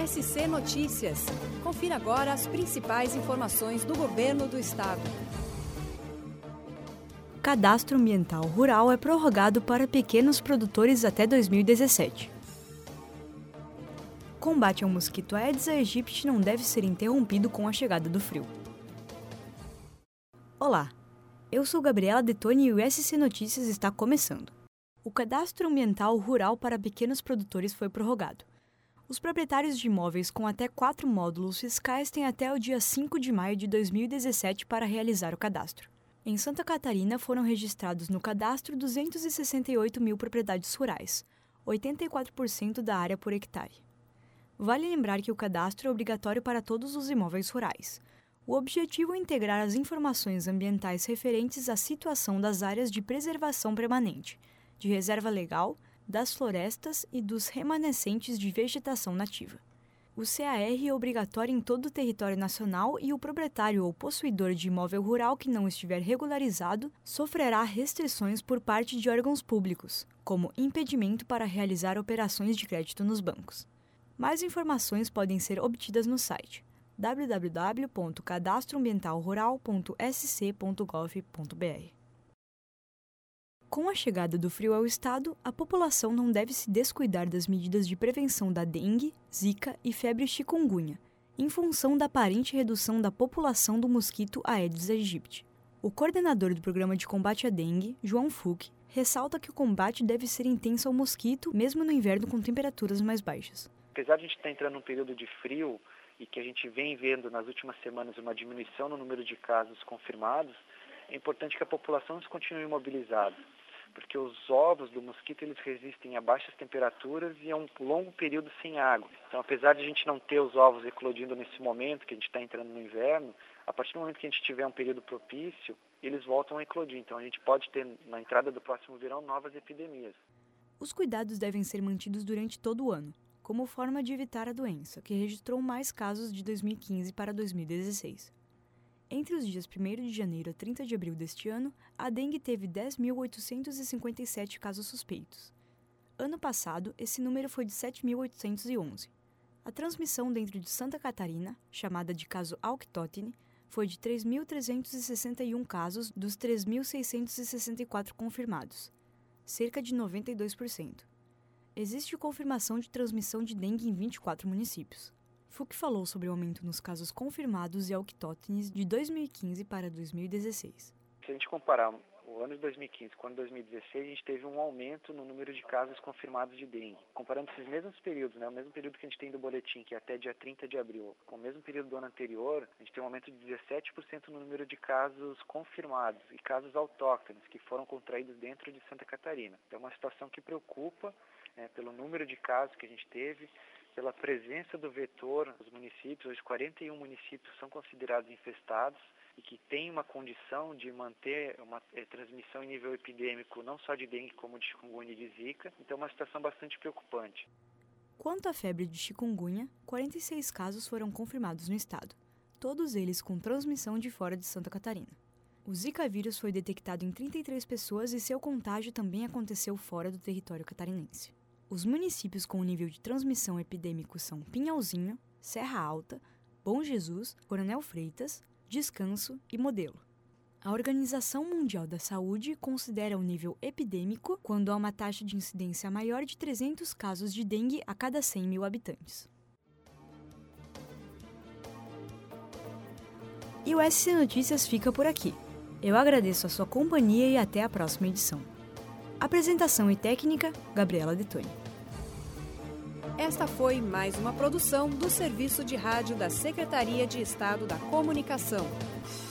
SC Notícias. Confira agora as principais informações do Governo do Estado. Cadastro Ambiental Rural é prorrogado para pequenos produtores até 2017. Combate ao mosquito Aedes aegypti não deve ser interrompido com a chegada do frio. Olá, eu sou Gabriela Detoni e o SC Notícias está começando. O Cadastro Ambiental Rural para pequenos produtores foi prorrogado. Os proprietários de imóveis com até 4 módulos fiscais têm até o dia 5 de maio de 2017 para realizar o cadastro. Em Santa Catarina foram registrados no cadastro 268 mil propriedades rurais, 84% da área por hectare. Vale lembrar que o cadastro é obrigatório para todos os imóveis rurais. O objetivo é integrar as informações ambientais referentes à situação das áreas de preservação permanente, de reserva legal, das florestas e dos remanescentes de vegetação nativa. O CAR é obrigatório em todo o território nacional e o proprietário ou possuidor de imóvel rural que não estiver regularizado sofrerá restrições por parte de órgãos públicos, como impedimento para realizar operações de crédito nos bancos. Mais informações podem ser obtidas no site www.cadastroambientalrural.sc.gov.br. Com a chegada do frio ao estado, a população não deve se descuidar das medidas de prevenção da dengue, zika e febre chikungunya, em função da aparente redução da população do mosquito Aedes aegypti. O coordenador do Programa de Combate à Dengue, João Fuch, ressalta que o combate deve ser intenso ao mosquito, mesmo no inverno com temperaturas mais baixas. Apesar de a gente estar entrando num período de frio e que a gente vem vendo nas últimas semanas uma diminuição no número de casos confirmados, é importante que a população continue mobilizada, porque os ovos do mosquito eles resistem a baixas temperaturas e a um longo período sem água. Então, apesar de a gente não ter os ovos eclodindo nesse momento, que a gente está entrando no inverno, a partir do momento que a gente tiver um período propício, eles voltam a eclodir. Então, a gente pode ter, na entrada do próximo verão, novas epidemias. Os cuidados devem ser mantidos durante todo o ano, como forma de evitar a doença, que registrou mais casos de 2015 para 2016. Entre os dias 1º de janeiro a 30 de abril deste ano, a dengue teve 10.857 casos suspeitos. Ano passado, esse número foi de 7.811. A transmissão dentro de Santa Catarina, chamada de caso auctótone, foi de 3.361 casos dos 3.664 confirmados, cerca de 92%. Existe confirmação de transmissão de dengue em 24 municípios. Fuch falou sobre o aumento nos casos confirmados e auctótones de 2015 para 2016. Se a gente comparar o ano de 2015 com o ano de 2016, a gente teve um aumento no número de casos confirmados de dengue. Comparando esses mesmos períodos, o mesmo período que a gente tem do boletim, que é até dia 30 de abril, com o mesmo período do ano anterior, a gente tem um aumento de 17% no número de casos confirmados e casos autóctones que foram contraídos dentro de Santa Catarina. Então é uma situação que preocupa, pelo número de casos que a gente teve, pela presença do vetor nos municípios. Hoje 41 municípios são considerados infestados e que têm uma condição de manter uma transmissão em nível epidêmico, não só de dengue como de chikungunya e de zika. Então é uma situação bastante preocupante. Quanto à febre de chikungunya, 46 casos foram confirmados no estado, todos eles com transmissão de fora de Santa Catarina. O Zika vírus foi detectado em 33 pessoas e seu contágio também aconteceu fora do território catarinense. Os municípios com nível de transmissão epidêmico são Pinhalzinho, Serra Alta, Bom Jesus, Coronel Freitas, Descanso e Modelo. A Organização Mundial da Saúde considera o nível epidêmico quando há uma taxa de incidência maior de 300 casos de dengue a cada 100 mil habitantes. E o SC Notícias fica por aqui. Eu agradeço a sua companhia e até a próxima edição. Apresentação e técnica, Gabriela Detoni. Esta foi mais uma produção do Serviço de Rádio da Secretaria de Estado da Comunicação.